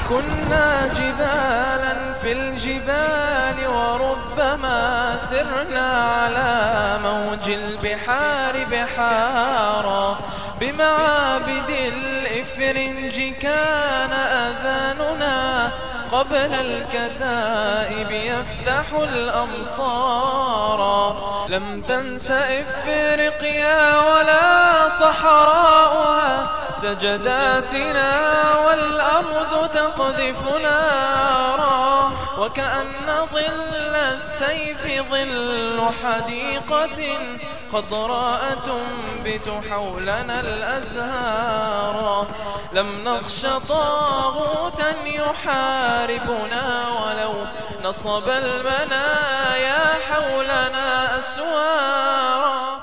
كنا جبالا في الجبال وربما سرنا على موج البحار بحارا. بمعابد الإفرنج كان أذاننا قبل الكتائب يفتح الأمصار. لم تنس إفريقيا ولا صحراؤها سجداتنا والأرض تقذف نارا. وكأن ظل السيف ظل حديقة خضراء تنبت حولنا الأزهار. لم نخش طاغوتا يحاربنا ولو نصب المنايا حولنا أسوارا.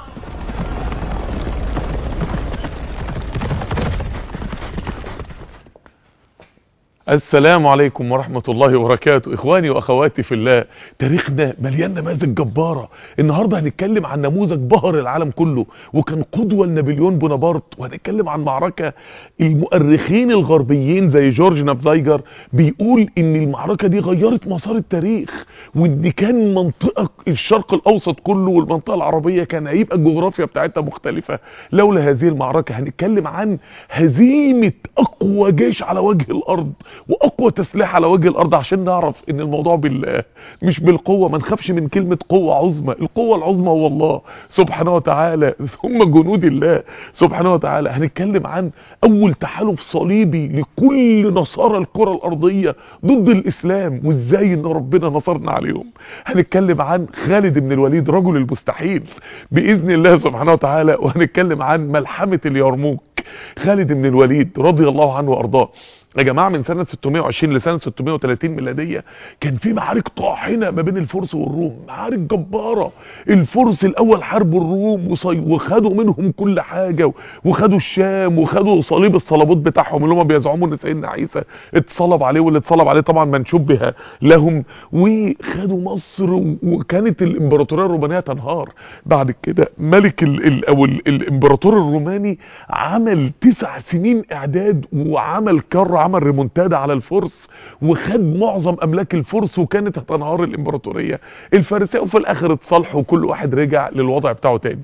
السلام عليكم ورحمة الله وبركاته. إخواني وأخواتي في الله، تاريخنا مليان نماذج جبارة. النهاردة هنتكلم عن نموذج بهر العالم كله وكان قدوة لنابليون بونابرت، وهنتكلم عن معركة المؤرخين الغربيين زي جورج نافزايجر بيقول إن المعركة دي غيرت مسار التاريخ، وإن كان منطقة الشرق الأوسط كله والمنطقة العربية كان هيبقى الجغرافيا بتاعتها مختلفة لولا هذه المعركة. هنتكلم عن هزيمة أقوى جيش على وجه الأرض واقوى تسليح على وجه الارض، عشان نعرف ان الموضوع بالله مش بالقوة. ما نخافش من كلمة قوة عظمى، القوة العظمى هو الله سبحانه وتعالى، ثم جنود الله سبحانه وتعالى. هنتكلم عن اول تحالف صليبي لكل نصارى الكرة الارضية ضد الاسلام، وازاي ان ربنا نصرنا عليهم. هنتكلم عن خالد بن الوليد رجل المستحيل باذن الله سبحانه وتعالى. وهنتكلم عن ملحمة اليرموك. خالد بن الوليد رضي الله عنه وارضاه يا جماعة من سنة 620 لسنة 630 ميلادية كان في معارك طاحنة ما بين الفرس والروم، معارك جبارة. الفرس الأول حاربوا الروم وخدوا منهم كل حاجة، وخدوا الشام، وخدوا صليب الصليبوت بتاعهم اللي هم بيزعموا ان سيدنا عيسى اتصلب عليه، واللي اتصلب عليه طبعا من شبه لهم، وخدوا مصر. وكانت الامبراطورية الرومانية تنهار. بعد كده ملك الامبراطور الروماني عمل 9 سنين اعداد وعمل عمل ريمونتادا على الفرس وخد معظم املاك الفرس، وكانت هتنهار الامبراطوريه الفارسيه، وفي الاخر اتصالحوا وكل واحد رجع للوضع بتاعه تاني.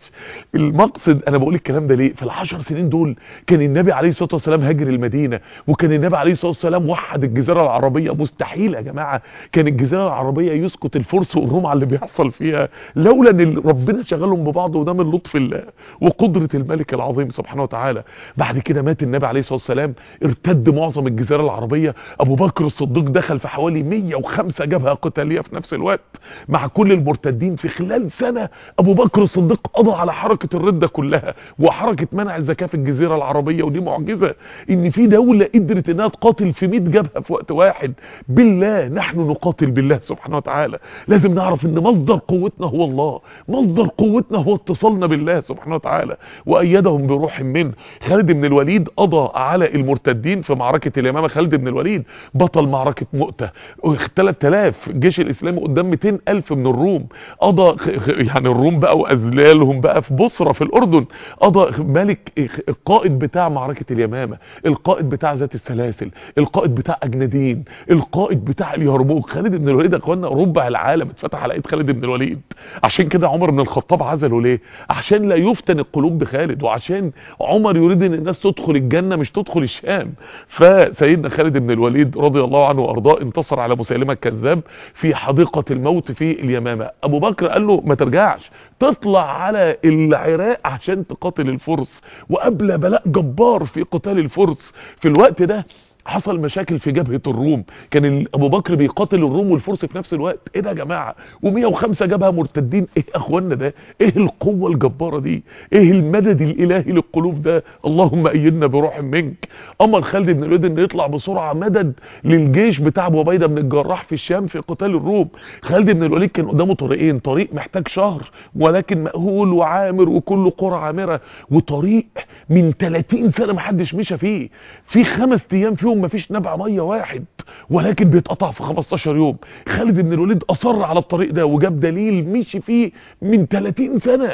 المقصد انا بقول الكلام ده ليه؟ في ال10 سنين دول كان النبي عليه الصلاه والسلام هاجر المدينه، وكان النبي عليه الصلاه والسلام وحد الجزيره العربيه. مستحيل يا جماعه كان الجزيره العربيه يسكت الفرس والروم على اللي بيحصل فيها لولا ان ربنا شغلهم ببعض، وده من لطف الله وقدره الملك العظيم سبحانه وتعالى. بعد كده مات النبي عليه الصلاه والسلام، ارتد معظم الجزيرة العربية. ابو بكر الصديق دخل في حوالي 105 جبهة قتالية في نفس الوقت مع كل المرتدين. في خلال سنة ابو بكر الصديق قضى على حركة الردة كلها وحركة منع الزكاة في الجزيرة العربية. ودي معجزة ان في دولة قدرت انها تقاتل في 100 جبهة في وقت واحد. بالله نحن نقاتل بالله سبحانه وتعالى. لازم نعرف ان مصدر قوتنا هو الله، مصدر قوتنا هو اتصالنا بالله سبحانه وتعالى. وايدهم بروح منه. خالد بن الوليد قضى على المرتدين في معركة اليمامة. خالد بن الوليد بطل معركة مؤتة، 3000 الجيش الاسلامي قدام 200,000 من الروم. قضى يعني الروم بقى واذلالهم بقى في بصرة في الاردن. قضى ملك القائد بتاع معركة اليمامة، القائد بتاع ذات السلاسل، القائد بتاع اجنادين، القائد بتاع اليرموك. خالد بن الوليد يا اخوانا ربع العالم اتفتح على ايد خالد بن الوليد. عشان كده عمر بن الخطاب عزله ليه؟ عشان لا يفتن القلوب بخالد، وعشان عمر يريد ان الناس تدخل الجنة مش تدخل الشام. فسيدنا خالد بن الوليد رضي الله عنه وارضاه انتصر على مسيلمة الكذاب في حديقة الموت في اليمامة. ابو بكر قال له ما ترجعش، تطلع على العراق عشان تقاتل الفرس. وقبل بلاء جبار في قتال الفرس. في الوقت ده حصل مشاكل في جبهة الروم، كان ابو بكر بيقاتل الروم والفرس في نفس الوقت. ايه ده يا جماعة؟ و105 جبهة مرتدين. ايه اخوانا ده؟ ايه القوة الجبارة دي؟ ايه المدد الالهي للقلوب ده؟ اللهم ايدنا بروح منك. امر خالد بن الوليد انه يطلع بسرعة مدد للجيش بتاع ابو عبيدة بن الجراح في الشام في قتال الروم. خالد بن الوليد كان قدامه طريقين، طريق محتاج شهر ولكن مأهول وعامر وكله قرى عامرة، وطريق من 30 سنة محدش مشى فيه، في 5 ايام فيهم مفيش نبع ميه واحد ولكن بيتقطع في 15 يوم. خالد بن الوليد اصر على الطريق ده وجاب دليل مشي فيه من 30 سنة.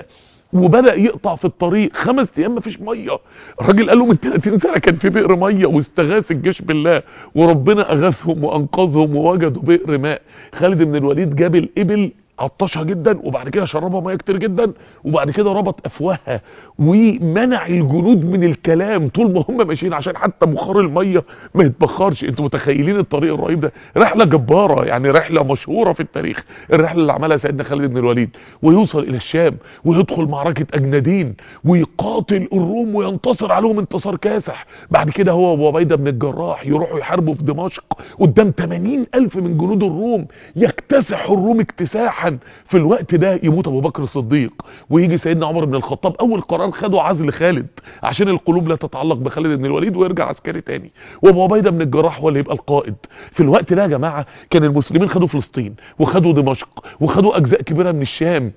وبدأ يقطع في الطريق 5 ايام مفيش ميه. الراجل قال له من 30 سنه كان في بئر ميه، واستغاث الجيش بالله وربنا اغاثهم وانقذهم ووجدوا بئر ماء. خالد بن الوليد جاب الابل عطشها جدا، وبعد كده شربها ميه كتير جدا، وبعد كده ربط افواهها ومنع الجنود من الكلام طول ما هم ماشيين عشان حتى بخار الميه ما يتبخرش. انتوا متخيلين الطريق الرهيب ده؟ رحله جباره، يعني رحله مشهوره في التاريخ، الرحله اللي عملها سيدنا خالد بن الوليد، ويوصل الى الشام ويدخل معركه اجنادين ويقاتل الروم وينتصر عليهم انتصار كاسح. بعد كده هو وابو عبيده بن الجراح يروحوا يحاربوا في دمشق قدام 80,000 من جنود الروم، يكتسحوا الروم اكتساحا. في الوقت ده يموت ابو بكر الصديق، ويجي سيدنا عمر بن الخطاب اول قرار خده عزل خالد عشان القلوب لا تتعلق بخالد بن الوليد ويرجع عسكري تاني، وابو عبيده بن الجراح هو اللي يبقى القائد. في الوقت ده يا جماعه كان المسلمين خدوا فلسطين وخدوا دمشق وخدوا اجزاء كبيره من الشام،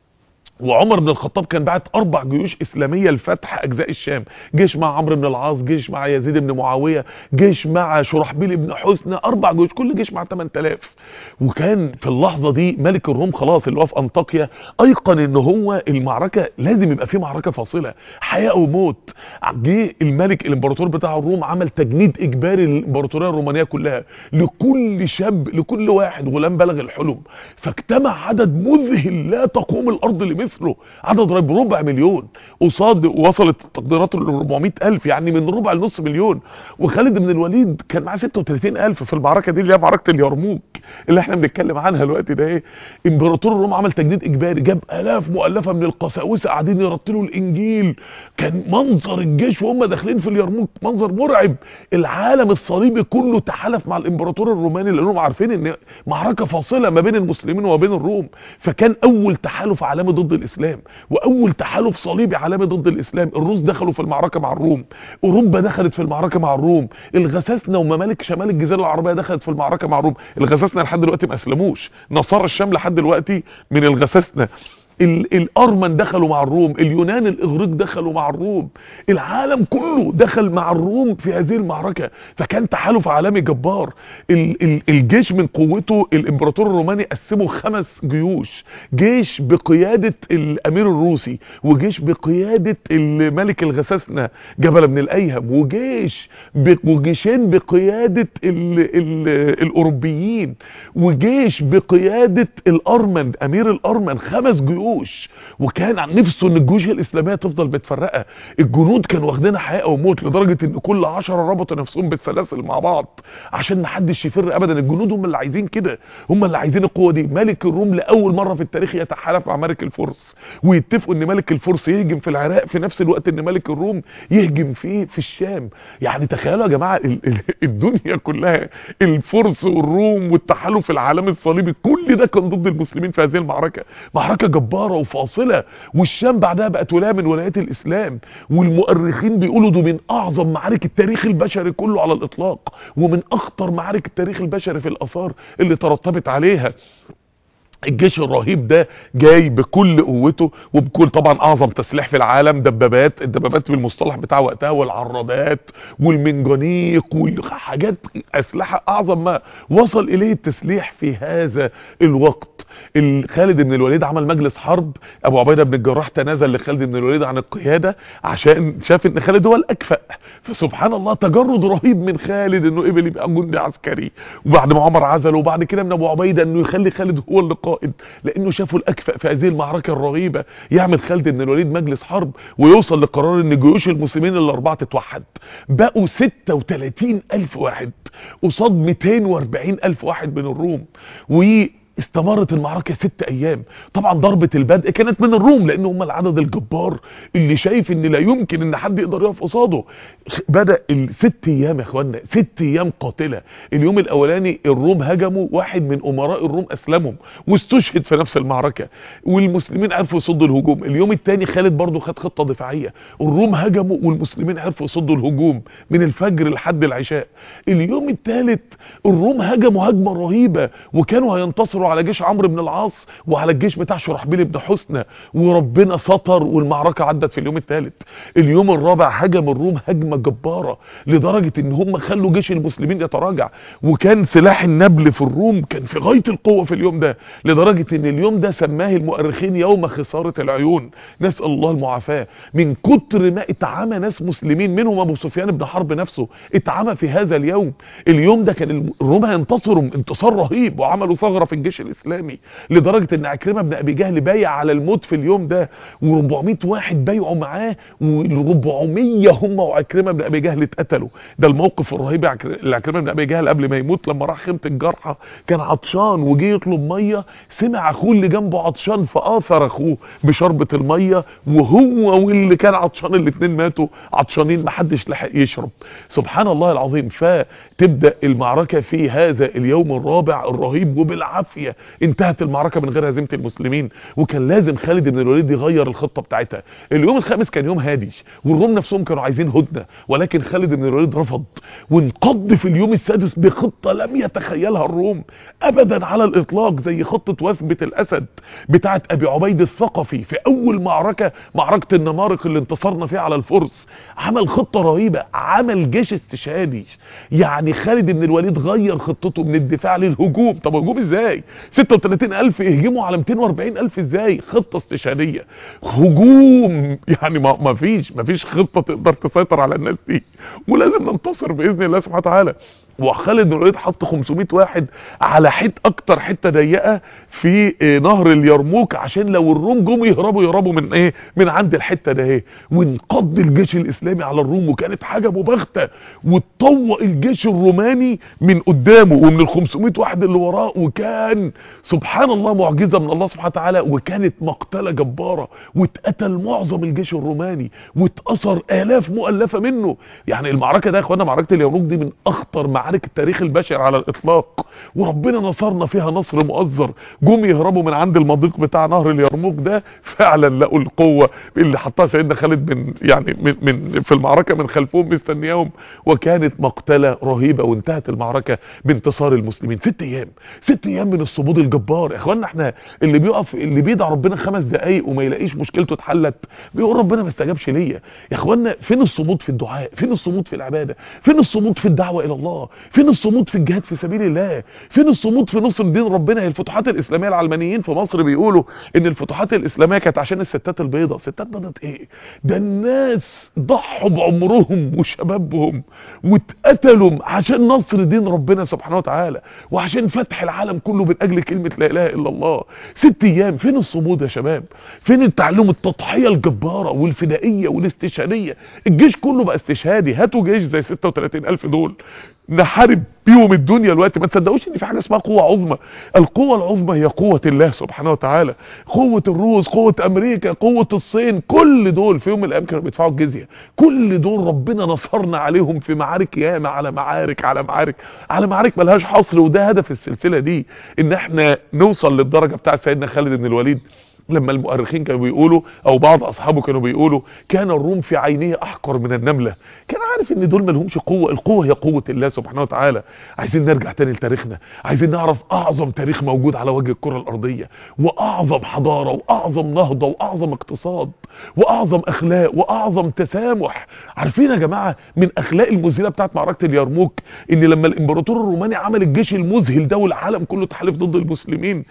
وعمر بن الخطاب كان بعت 4 جيوش اسلاميه لفتح اجزاء الشام، جيش مع عمرو بن العاص، جيش مع يزيد بن معاويه، جيش مع شرحبيل بن حسنى، 4 جيوش كل جيش مع 8000. وكان في اللحظه دي ملك الروم خلاص اللي هو في انطاكيا ايقن ان هو المعركه لازم يبقى في معركه فاصله حياه وموت. جه الملك الامبراطور بتاع الروم عمل تجنيد اجباري للامبراطوريه الرومانيه كلها، لكل شاب لكل واحد غلام بلغ الحلم، فاجتمع عدد مذهل لا تقوم الارض لمثله، عدد ربع مليون قصاد، وصلت التقديرات ل 400,000، يعني من ربع لنص مليون. وخالد بن الوليد كان معاه 36,000 في المعركه دي اللي هي معركه اليرموك اللي احنا بنتكلم عنها الوقت ده. ايه، امبراطور الروم عمل تجديد اجباري، جاب الاف مؤلفه من القساوسه قاعدين يرتلوا الانجيل. كان منظر الجيش وهم داخلين في اليرموك منظر مرعب. العالم الصليبي كله تحالف مع الامبراطور الروماني لانهم عارفين ان معركه فاصله ما بين المسلمين وما بين الروم، فكان اول تحالف عالمي ضد الاسلام واول تحالف صليبي عالمي ضد الاسلام. الروس دخلوا في المعركه مع الروم، اوروبا دخلت في المعركه مع الروم، الغساسنه وممالك شمال الجزيره العربيه دخلت في المعركه مع الروم. الغساسنه لحد دلوقتي ما اسلموش، نصارى الشام لحد دلوقتي من الغساسنه. الارمن دخلوا مع الروم، اليونان الاغريق دخلوا مع الروم، العالم كله دخل مع الروم في هذه المعركة. فكان تحالف عالمي جبار. الجيش من قوته الامبراطور الروماني قسمه 5 جيوش، جيش بقيادة الامير الروسي، وجيش بقيادة الملك الغساسنة جبل بن الايهم، وجيشين بقيادة الاوروبيين، وجيش بقيادة الارمن امير الارمن. 5 جيوش. وكان عن نفسه ان الجيوش الاسلاميه تفضل متفرقه. الجنود كانوا واخدينها حياه او موت، لدرجه ان كل 10 ربطوا نفسهم بالسلاسل مع بعض عشان ما حدش يفر ابدا. الجنود هم اللي عايزين كده، هم اللي عايزين القوه دي. ملك الروم لاول مره في التاريخ يتحالف مع ملك الفرس، ويتفقوا ان ملك الفرس يهجم في العراق في نفس الوقت ان ملك الروم يهجم في الشام. يعني تخيلوا يا جماعه الدنيا كلها، الفرس والروم والتحالف العالمي الصليبي، كل ده كان ضد المسلمين في هذه المعركه. معركه جباره وفاصله. والشام بعدها بقت ولايه من ولايات الاسلام، والمؤرخين بيقولوا ده من اعظم معارك التاريخ البشري كله على الاطلاق، ومن اخطر معارك التاريخ البشري في الاثار اللي ترتبت عليها. الجيش الرهيب ده جاي بكل قوته وبكل طبعا اعظم تسليح في العالم، دبابات، الدبابات بالمصطلح بتاع وقتها، والعرادات والمنجنيق والحاجات، اسلحه اعظم ما وصل اليه التسليح في هذا الوقت. خالد بن الوليد عمل مجلس حرب، ابو عبيده بن الجراح تنازل لخالد بن الوليد عن القياده عشان شاف ان خالد هو الاكفأ. فسبحان الله تجرد رهيب من خالد انه قبل يبقى جندي عسكري، وبعد ما عمر عزله، وبعد كده من ابو عبيده انه يخلي خالد هو اللي قائد، لانه شافوا الاكفأ في هذه المعركه الرهيبه. يعمل خالد بن الوليد مجلس حرب ويوصل لقرار ان جيوش المسلمين الاربعه تتوحد. بقوا 36,000 واحد قصاد 240,000 واحد من الروم. استمرت المعركة 6 ايام. طبعا ضربة البدء كانت من الروم لان هم العدد الجبار اللي شايف ان لا يمكن ان حد يقدر يقف قصاده. بدأ 6 ايام يا اخوانا، 6 ايام قاتلة. اليوم الاولاني الروم هجموا، واحد من امراء الروم اسلمهم واستشهد في نفس المعركة، والمسلمين عرفوا يصدوا الهجوم. اليوم الثاني خالد برضو خد خطة دفاعية، الروم هجموا والمسلمين عرفوا يصدوا الهجوم من الفجر لحد العشاء. اليوم الثالث الروم هجموا هجمة رهيبة وكانوا هينتصروا انتصروا على جيش عمرو بن العاص وعلى الجيش بتاع شرحبيل بن حسنى، وربنا ستر والمعركة عدت في اليوم الثالث. اليوم الرابع هجم الروم هجمة جبارة لدرجة ان هم خلوا جيش المسلمين يتراجع، وكان سلاح النبل في الروم كان في غاية القوة في اليوم ده، لدرجة ان اليوم ده سماه المؤرخين يوم خسارة العيون، نسأل الله المعافاة. من كتر ما اتعمى ناس مسلمين منهم ابو سفيان بن حرب نفسه اتعمى في هذا اليوم. اليوم ده كان الروم هينتصروا انتصار رهيب وعملوا ثغرة في الجيش الاسلامي، لدرجة ان عكرمة بن ابي جهل بايع على الموت في اليوم ده، و400 واحد بايعوا معاه، و400 هم وعكرمة بن ابي جهل اتقتلوا. ده الموقف الرهيب لعكرمة بن ابي جهل قبل ما يموت، لما راح خيمة الجرحى كان عطشان وجي يطلب ميه، سمع اخوه اللي جنبه عطشان فاثر اخوه بشربة الميه، وهو واللي كان عطشان الاثنين ماتوا عطشانين، محدش لحق يشرب. سبحان الله العظيم. فتبدا المعركه في هذا اليوم الرابع الرهيب، وبالعافيه انتهت المعركه من غير هزيمه المسلمين، وكان لازم خالد بن الوليد يغير الخطه بتاعتها. اليوم الخامس كان يوم هادي والروم نفسهم كانوا عايزين هدنه، ولكن خالد بن الوليد رفض، وانقض في اليوم السادس بخطه لم يتخيلها الروم ابدا على الاطلاق، زي خطه وثبة الاسد بتاعه ابي عبيد الثقفي في اول معركه، معركه النمارق اللي انتصرنا فيها على الفرس. عمل خطه رهيبه، عمل جيش استشهادي. يعني خالد بن الوليد غير خطته من الدفاع للهجوم. طب هجوم ازاي؟ 36,000 يهجموا على 240,000 ازاي؟ خطه استشهاديه هجوم. يعني ما فيش خطه تقدر تسيطر على الناس دي، ولازم ننتصر باذن الله سبحانه وتعالى. وخالد بن الوليد حط 500 واحد على اكتر حته ضيقه في نهر اليرموك، عشان لو الروم جم يهربوا من ايه، من عند الحته ده اهي. وانقض الجيش الاسلامي على الروم، وكانت حاجه مباغته، واتطوق الجيش الروماني من قدامه ومن ال 500 واحد اللي وراه، وكان سبحان الله معجزه من الله سبحانه وتعالى. وكانت مقتله جباره، واتقتل معظم الجيش الروماني، واتأثر آلاف مؤلفه منه. يعني المعركه ده يا اخوانا، معركه اليرموك دي من اخطر معارك التاريخ البشري على الاطلاق، وربنا نصرنا فيها نصر مؤزر. جم يهربوا من عند المضيق بتاع نهر اليرموك ده، فعلا لقوا القوه اللي حطها سيدنا خالد من في المعركه من خلفهم مستنياهم، وكانت مقتله رهيبه، وانتهت المعركه بانتصار المسلمين. 6 ايام من الصمود الجبار يا اخوانا. احنا اللي بيدعي ربنا 5 دقايق وما يلاقيش مشكلته اتحلت بيقول ربنا ما استجابش ليا. يا اخوانا فين الصمود في الدعاء؟ فين الصمود في العباده؟ فين الصمود في الدعوه الى الله؟ فين الصمود في الجهاد في سبيل الله؟ فين الصمود في نصر دين ربنا؟ الفتوحات الاسلاميه، العلمانيين في مصر بيقولوا ان الفتوحات الاسلاميه كانت عشان الستات البيضاء. ستات بيضاء ايه؟ ده الناس ضحوا بعمرهم وشبابهم واتقتلوا عشان نصر دين ربنا سبحانه وتعالى، وعشان فتح العالم كله من اجل كلمه لا اله الا الله. 6 ايام. فين الصمود يا شباب؟ فين التعلم؟ التضحيه الجباره والفدائيه والاستشهاديه. الجيش كله بقى استشهادي. هاتوا جيش زي 36,000 دول نحارب بيهم الدنيا دلوقتي. ما تصدقوش ان في حاجه اسمها قوه عظمى. القوه العظمى هي قوه الله سبحانه وتعالى. قوه الروس، قوه امريكا، قوه الصين، كل دول في يوم من الايام كانوا بيدفعوا الجزيه. كل دول ربنا نصرنا عليهم في معارك ياما، على معارك على معارك على معارك ملهاش حصر. وده هدف السلسله دي، ان احنا نوصل للدرجه بتاع سيدنا خالد بن الوليد، لما المؤرخين كانوا بيقولوا او بعض اصحابه كانوا بيقولوا كان الروم في عينيه احقر من النمله. كان عارف ان دول ما لهمش قوه، القوه هي قوه الله سبحانه وتعالى. عايزين نرجع تاني لتاريخنا، عايزين نعرف اعظم تاريخ موجود على وجه الكره الارضيه، واعظم حضاره، واعظم نهضه، واعظم اقتصاد، واعظم اخلاق، واعظم تسامح. عارفين يا جماعه من اخلاق المذهله بتاعت معركه اليرموك ان لما الامبراطور الروماني عمل الجيش المذهل ده والعالم كله تحالف ضد المسلمين،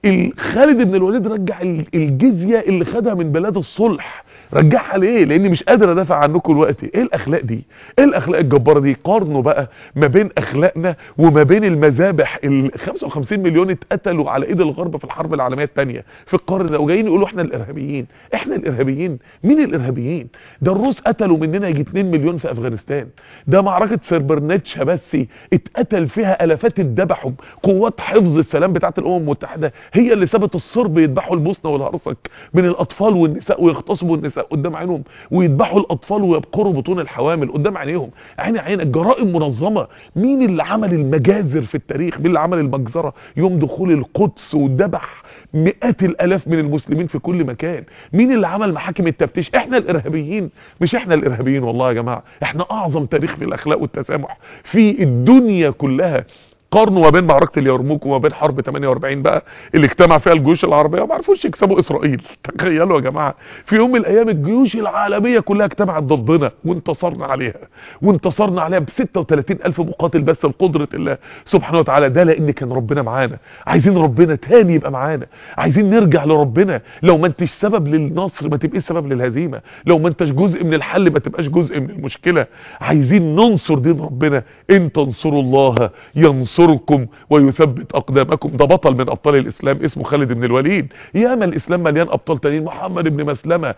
خالد بن الوليد رجع الجزية اللي خدها من بلاد الصلح. رجعها ليه؟ لاني مش قادر ادافع عنكم دلوقتي. ايه الاخلاق دي؟ ايه الاخلاق الجباره دي؟ قارنوا بقى ما بين اخلاقنا وما بين المذابح. ال 55 مليون اتقتلوا على ايد الغرب في الحرب العالميه الثانيه في القرن ده، وجايين يقولوا احنا الارهابيين. احنا الارهابيين؟ مين الارهابيين؟ ده الروس قتلوا مننا يجي 2 مليون في افغانستان. ده معركه سربرنيتشا بس اتقتل فيها الافات اتذبحوا. قوات حفظ السلام بتاعت الامم المتحده هي اللي سابت الصرب يذبحوا البوسنه والهرسك من الاطفال والنساء، ويغتصبوا النساء قدام عينهم، ويذبحوا الاطفال ويبقروا بطون الحوامل قدام عينيهم. عين الجرائم منظمه. مين اللي عمل المجازر في التاريخ؟ مين اللي عمل المجزره يوم دخول القدس وذبح مئات الالاف من المسلمين في كل مكان؟ مين اللي عمل محاكم التفتيش؟ احنا الارهابيين؟ مش احنا الارهابيين والله يا جماعه، احنا اعظم تاريخ في الاخلاق والتسامح في الدنيا كلها. قارنوا ما بين معركة اليرموك وما بين حرب 48 بقى اللي اجتمع فيها الجيوش العربية وما عرفوش يكسبوا اسرائيل. تخيلوا يا جماعة، في يوم من الايام الجيوش العالمية كلها اجتمعت ضدنا وانتصرنا عليها، وانتصرنا عليها ب 36,000 مقاتل بس بقدرة الله سبحانه وتعالى. ده لان كان ربنا معانا. عايزين ربنا تاني يبقى معانا، عايزين نرجع لربنا. لو ما انتش سبب للنصر ما تبقيش سبب للهزيمة، لو ما انتش جزء من الحل ما تبقاش جزء من المشكلة. عايزين ننصر دين ربنا. ان تنصروا الله ينصركم ويثبت اقدامكم. ده بطل من ابطال الاسلام اسمه خالد بن الوليد. ياما الاسلام مليان ابطال تانيين. محمد بن مسلمة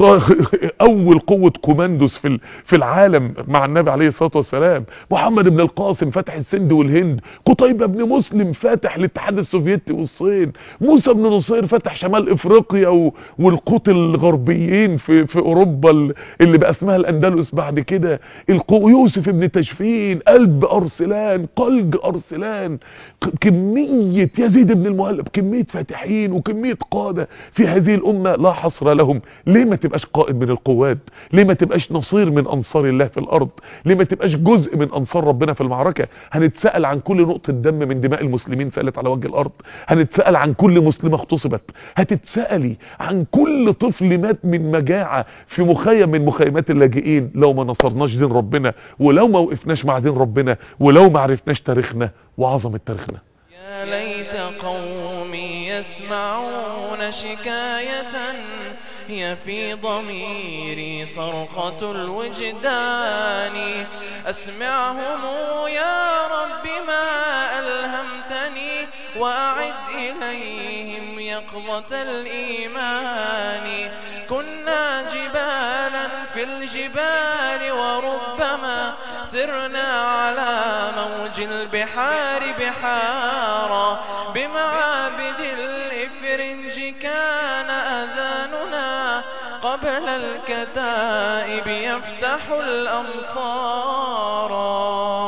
اول قوة كوماندوس في العالم مع النبي عليه الصلاة والسلام. محمد بن القاسم فتح السند والهند. قتيبة بن مسلم فاتح الاتحاد السوفيتي والصين. موسى بن نصير فتح شمال افريقيا والقوط الغربيين في اوروبا اللي بقى اسمها الاندلس بعد كده. يوسف بن تشفين، قلب ارسلان، قلج ارسلان، كمية يزيد بن المهلب، كمية فاتحين وكمية قادة في هذه الامة لا حصر لهم. ليه ما تبقاش قائد من القوات؟ ليه ما تبقاش نصير من انصار الله في الارض؟ ليه ما تبقاش جزء من انصار ربنا في المعركة؟ هنتسأل عن كل نقطة دم من دماء المسلمين سالت على وجه الارض. هنتسأل عن كل مسلمة اغتصبت. هتتسألي عن كل طفل مات من مجاعة في مخيم من مخيمات اللاجئين لو ما نصرناش دين ربنا، ولو ما وقفناش مع دين ربنا، ولو ما عرفناش تاريخنا وعظمة تاريخنا. يا ليت قومي يسمعون شكاية هي في ضميري صرخة الوجدان. أسمعهم يا رب ما ألهمتني وأعد إليهم يقظة الإيمان. كنا جبالا في الجبال وربما سرنا على موج البحار بحارا. بمعابد الإفرنج كان أذاننا قبل الكتائب يفتح الأمصار.